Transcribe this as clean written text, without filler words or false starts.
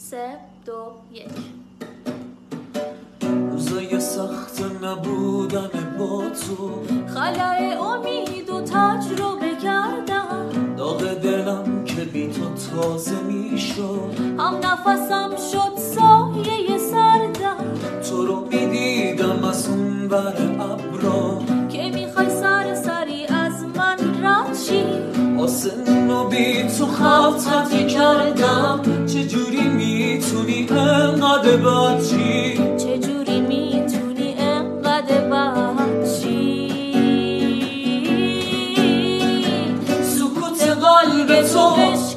3 2 1 روزای سخت نبودن با تو، خلای امید و تجربه کردم، داغ دلم که بی تو تازه میشد، هم نفسم شد سایه سردم، تو رو میدیدم از اون بر ابرا که میخوای سری از من رد شی. آسمون رو بی تو خطی کردم، چجوری میتونی انقدر بد چی؟ چجوری میتونی انقدر بد چی؟ سکوت قلب تو